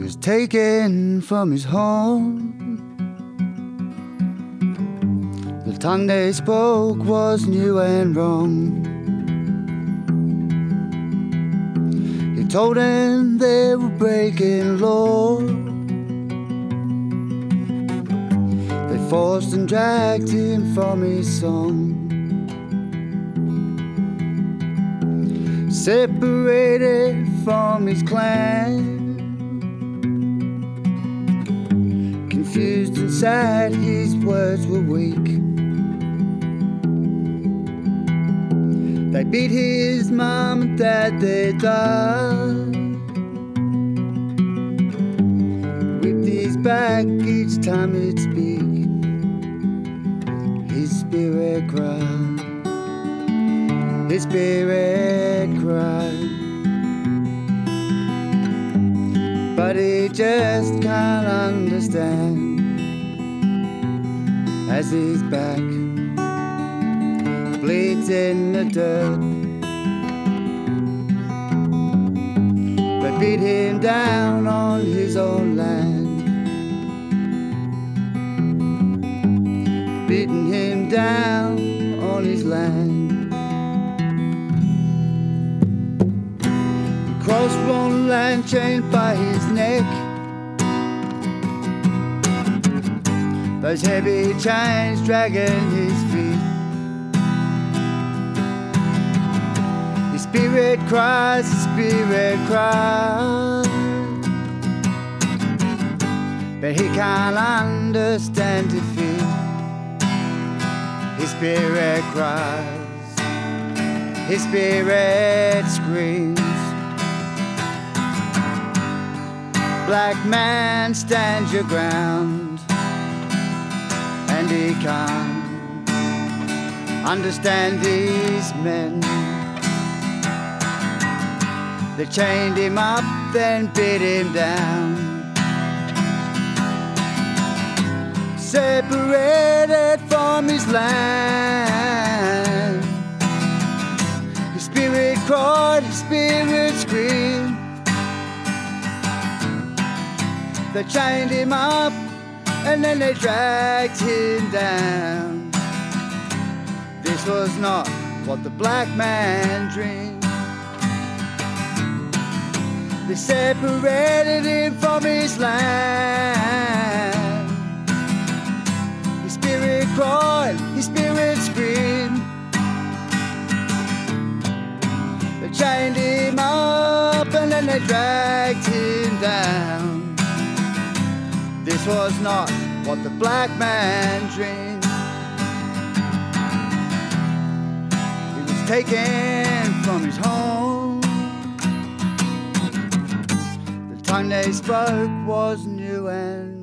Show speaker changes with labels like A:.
A: was taken from his home. The tongue they spoke was new and wrong. He told them they were breaking law. They forced and dragged him from his song. Separated from his clan. Confused and sad, his words were weak. They beat his mom and dad, they died. Whipped his back each time he'd speak. His spirit cried. His spirit cried. But he just can't understand. As his back bleeds in the dirt, they beat him down on his own land, beating him down on his land. He crossed one land chained by his neck. Those heavy chains dragging his feet. His spirit cries, his spirit cries. But he can't understand defeat. His spirit cries, his spirit screams. Black man, stand your ground. And he can't understand these men. They chained him up, then beat him down. Separated from his land. His spirit cried, his spirit screamed. They chained him up, and then they dragged him down. This was not what the black man dreamed. They separated him from his land. His spirit cried, his spirit screamed. They chained him up and then they dragged him down. This was not what the black man dreamed. He was taken from his home. The tongue they spoke was new and